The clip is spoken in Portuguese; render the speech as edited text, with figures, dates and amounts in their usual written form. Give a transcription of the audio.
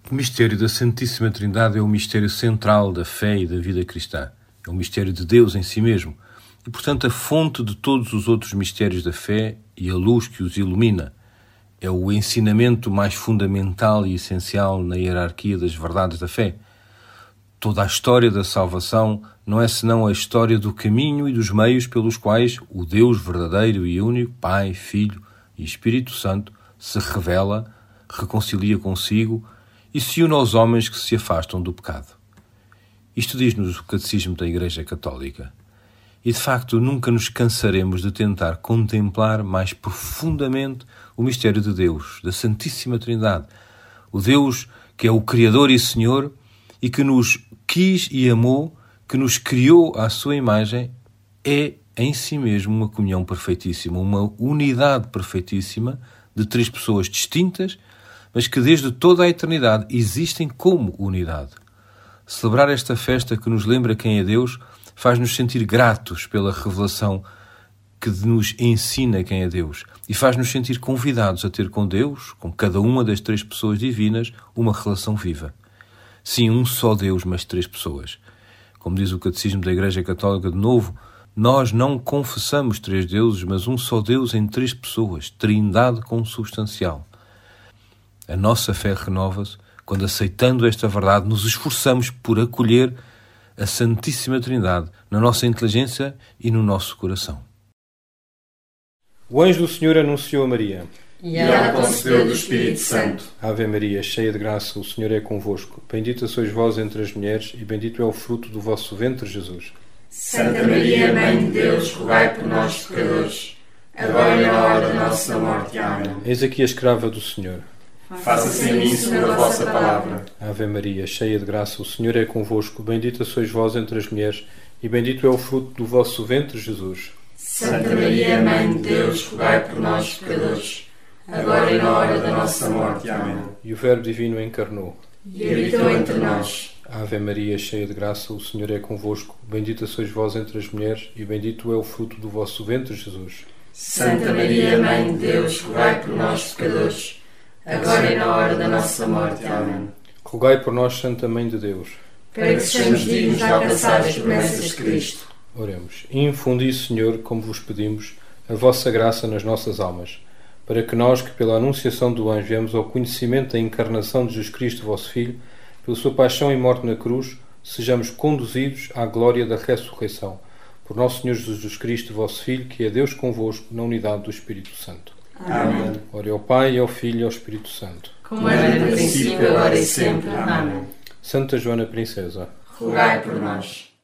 O mistério da Santíssima Trindade é o mistério central da fé e da vida cristã. É o mistério de Deus em si mesmo e, portanto, a fonte de todos os outros mistérios da fé e a luz que os ilumina. É o ensinamento mais fundamental e essencial na hierarquia das verdades da fé. Toda a história da salvação não é senão a história do caminho e dos meios pelos quais o Deus verdadeiro e único, Pai, Filho e Espírito Santo, se revela, reconcilia consigo e se une aos homens que se afastam do pecado. Isto diz-nos o Catecismo da Igreja Católica. E, de facto, nunca nos cansaremos de tentar contemplar mais profundamente o mistério de Deus, da Santíssima Trindade. O Deus que é o Criador e Senhor e que nos quis e amou, que nos criou à sua imagem, é em si mesmo uma comunhão perfeitíssima, uma unidade perfeitíssima de três pessoas distintas, mas que desde toda a eternidade existem como unidade. Celebrar esta festa que nos lembra quem é Deus faz-nos sentir gratos pela revelação que nos ensina quem é Deus e faz-nos sentir convidados a ter com Deus, com cada uma das três pessoas divinas, uma relação viva. Sim, um só Deus, mas três pessoas. Como diz o Catecismo da Igreja Católica, de novo, nós não confessamos três deuses, mas um só Deus em três pessoas, trindade consubstancial. A nossa fé renova-se quando, aceitando esta verdade, nos esforçamos por acolher a Santíssima Trindade na nossa inteligência e no nosso coração. O anjo do Senhor anunciou a Maria. E ela concebeu do Espírito Santo. Ave Maria, cheia de graça, o Senhor é convosco. Bendita sois vós entre as mulheres e bendito é o fruto do vosso ventre, Jesus. Santa Maria, Mãe de Deus, rogai por nós, pecadores, agora e na hora da nossa morte. Amém. Eis aqui a escrava do Senhor. Faça-se em mim segundo a vossa palavra. Ave Maria, cheia de graça, o Senhor é convosco. Bendita sois vós entre as mulheres e bendito é o fruto do vosso ventre, Jesus. Santa Maria, Mãe de Deus, rogai por nós, pecadores, agora e na hora da nossa morte. Amém. E o Verbo Divino encarnou E habitou entre nós. Ave Maria, cheia de graça, o Senhor é convosco. Bendita sois vós entre as mulheres e bendito é o fruto do vosso ventre, Jesus. Santa Maria, Mãe de Deus, rogai por nós, pecadores, agora e na hora da nossa morte. Amém. Rogai por nós, Santa Mãe de Deus, para que sejamos dignos de alcançar as promessas de Cristo. Oremos. Infundi, Senhor, como vos pedimos, a vossa graça nas nossas almas, para que nós, que pela anunciação do anjo viemos ao conhecimento da encarnação de Jesus Cristo, vosso Filho, pela sua paixão e morte na cruz, sejamos conduzidos à glória da ressurreição. Por nosso Senhor Jesus Cristo, vosso Filho, que é Deus convosco, na unidade do Espírito Santo. Amém. Ora ao Pai, ao Filho e ao Espírito Santo. Como era no princípio, agora e sempre. Amém. Santa Joana Princesa, rogai por nós.